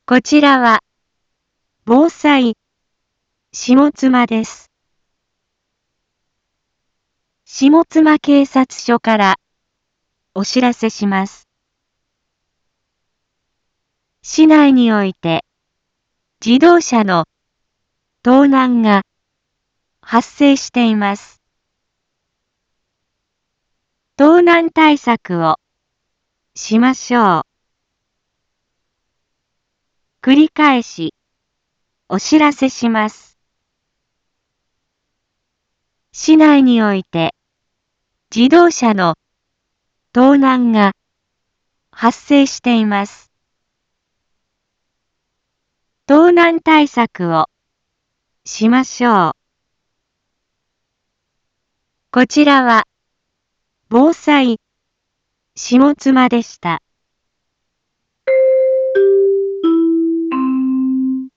こちらは、防災、下妻です。下妻警察署からお知らせします。市内において、自動車の盗難が発生しています。盗難対策をしましょう。繰り返しお知らせします。市内において、自動車の盗難が発生しています。盗難対策をしましょう。こちらは、防災、下妻でした。